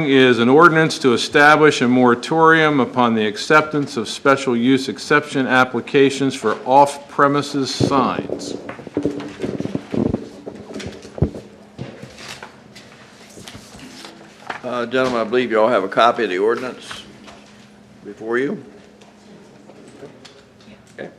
is an ordinance to establish a moratorium upon the acceptance of special use exception applications for off-premises signs. Gentlemen, I believe you all have a copy of the ordinance before you. Okay.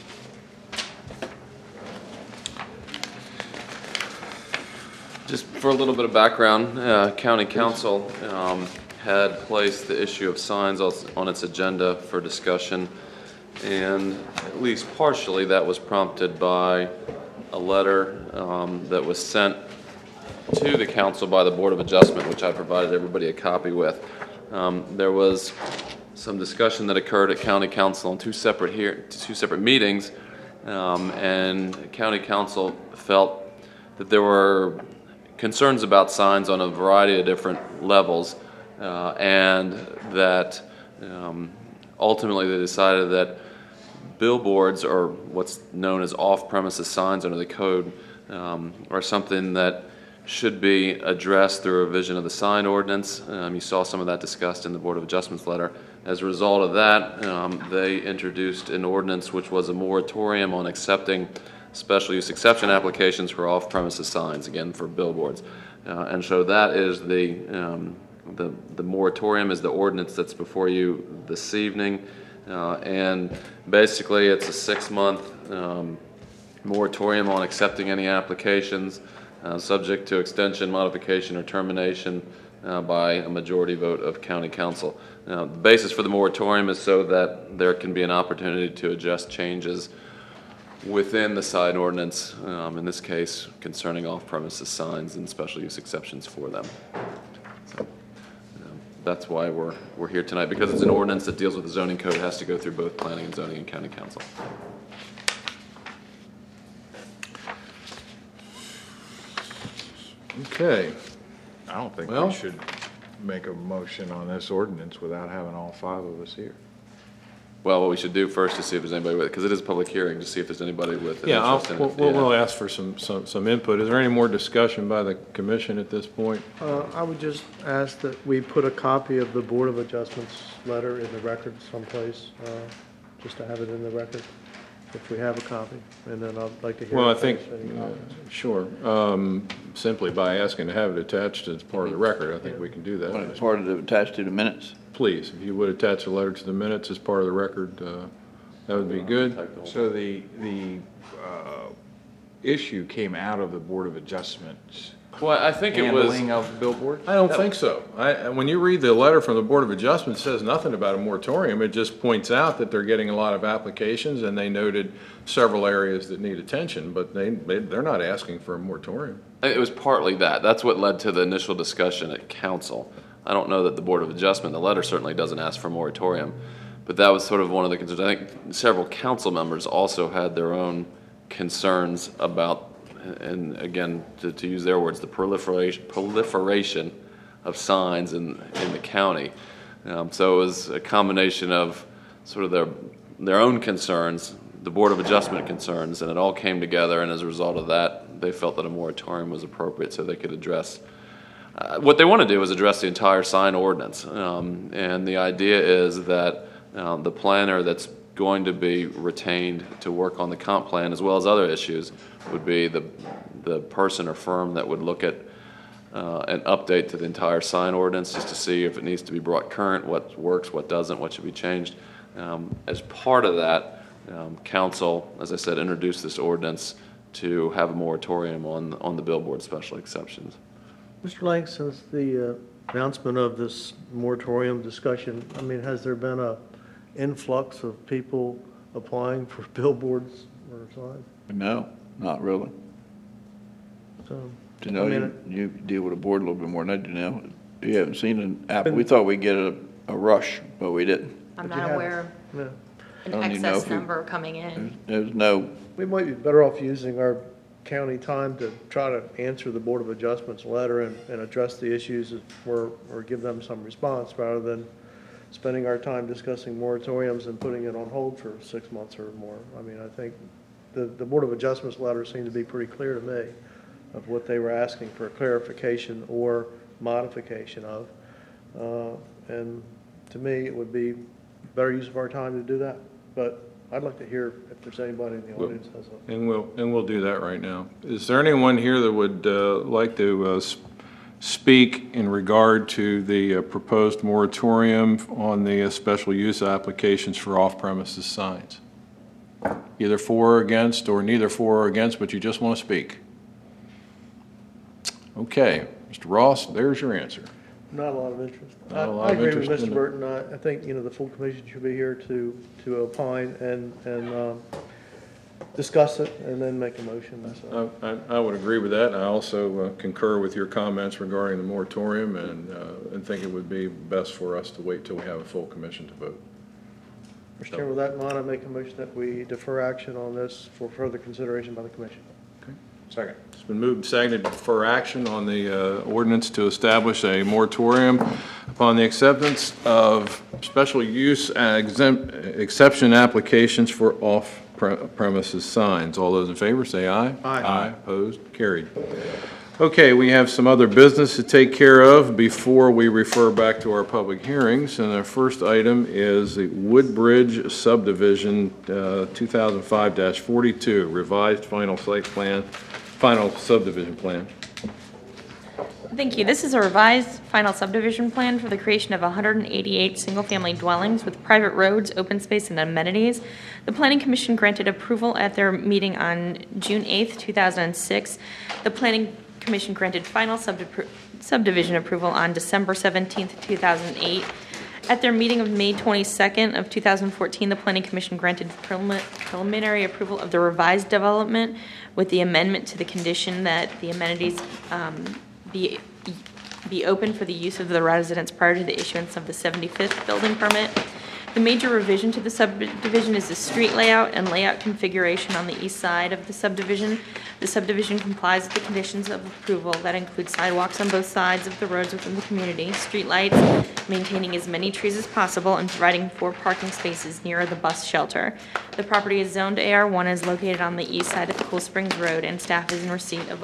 Just for a little bit of background, County Council had placed the issue of signs on its agenda for discussion, and at least partially that was prompted by a letter that was sent to the council by the Board of Adjustment, which I provided everybody a copy with. There was some discussion that occurred at County Council on two separate meetings, and County Council felt that there were concerns about signs on a variety of different levels, and that ultimately they decided that billboards, or what's known as off-premises signs under the code, are something that should be addressed through a revision of the sign ordinance. You saw some of that discussed in the Board of Adjustments letter. As a result of that, they introduced an ordinance which was a moratorium on accepting special use exception applications for off-premises signs, again for billboards. And so that is the moratorium is the ordinance that's before you this evening. And basically it's a 6-month moratorium on accepting any applications, subject to extension, modification, or termination by a majority vote of County Council. The basis for the moratorium is so that there can be an opportunity to adjust changes within the sign ordinance, in this case concerning off-premises signs and special use exceptions for them. So, that's why we're here tonight, because it's an ordinance that deals with the zoning code. It has to go through both planning and zoning and County Council. Okay. I don't think Well- we should make a motion on this ordinance without having all 5 of us here. Well, what we should do first is see if there's anybody with it, because it is a public hearing, to see if there's anybody with an Yeah, interest in it. we'll ask for some input. Is there any more discussion by the commission at this point? I would just ask that we put a copy of the Board of Adjustments letter in the record someplace, just to have it in the record, if we have a copy, and then I'd like to hear. Well, I if think, there's any comments. sure. Simply by asking to have it attached as part of the record, I think we can do When that. it's part of the attached to the minutes. Please, if you would attach a letter to the minutes as part of the record, that would be good. So the issue came out of the Board of Adjustments Well, I think it was. handling of billboards? I don't think so. When you read the letter from the Board of Adjustment, it says nothing about a moratorium. It just points out that they're getting a lot of applications, and they noted several areas that need attention, but they're not asking for a moratorium. It was partly that. That's what led to the initial discussion at council. I don't know that the Board of Adjustment, the letter certainly doesn't ask for a moratorium, but that was sort of one of the concerns. I think several council members also had their own concerns about, and again, to use their words, the proliferation of signs in the county. So it was a combination of sort of their own concerns, the Board of Adjustment concerns, and it all came together, and as a result of that, they felt that a moratorium was appropriate so they could address what they want to do is address the entire sign ordinance. And the idea is that the planner that's going to be retained to work on the comp plan as well as other issues would be the person or firm that would look at an update to the entire sign ordinance just to see if it needs to be brought current, what works, what doesn't, what should be changed. As part of that, council, as I said, introduced this ordinance to have a moratorium on the billboard special exceptions. Mr. Lang, since the announcement of this moratorium discussion, I mean, has there been a influx of people applying for billboards or signs? No, not really. So, You know, I mean, you deal with a board a little bit more than I do now. You haven't seen an app. We thought we'd get a rush, but we didn't. I'm But you not have- aware yeah. of I an don't even know excess if we- number coming in. There's no, We might be better off using our county time to try to answer the Board of Adjustments letter and address the issues or give them some response rather than spending our time discussing moratoriums and putting it on hold for 6 months or more. I mean, I think the Board of Adjustments letter seemed to be pretty clear to me of what they were asking for clarification or modification of. And to me, it would be better use of our time to do that. But I'd like to hear if there's anybody in the audience has a. And we'll do that right now. Is there anyone here that would like to speak in regard to the proposed moratorium on the special use applications for off-premises signs? Either for or against, or neither for or against, but you just want to speak? Okay, Mr. Ross, there's your answer. Not a lot of interest. Not a lot I of agree with interest in Mr. it. Burton. I think, the full commission should be here to opine and discuss it and then make a motion, so. I would agree with that. I also concur with your comments regarding the moratorium and think it would be best for us to wait till we have a full commission to vote. Mr. Chairman, with that in mind, I make a motion that we defer action on this for further consideration by the commission. Second. It's been moved and seconded for action on the ordinance to establish a moratorium upon the acceptance of special use exception applications for off-premises signs. All those in favor, say aye. Aye. Opposed? Carried. Okay, we have some other business to take care of before we refer back to our public hearings. And our first item is the Woodbridge subdivision, 2005-42, revised final site plan, final subdivision plan. Thank you. This is a revised final subdivision plan for the creation of 188 single-family dwellings with private roads, open space, and amenities. The Planning Commission granted approval at their meeting on June 8th, 2006. The Planning Commission granted final subdivision approval on December 17th, 2008. At their meeting of May 22nd of 2014, the Planning Commission granted preliminary approval of the revised development with the amendment to the condition that the amenities be open for the use of the residents prior to the issuance of the 75th building permit. The major revision to the subdivision is the street layout and layout configuration on the east side of the subdivision. The subdivision complies with the conditions of approval that include sidewalks on both sides of the roads within the community, street lights, maintaining as many trees as possible, and providing 4 parking spaces near the bus shelter. The property is zoned AR1, is located on the east side of Cool Springs Road, and staff is in receipt of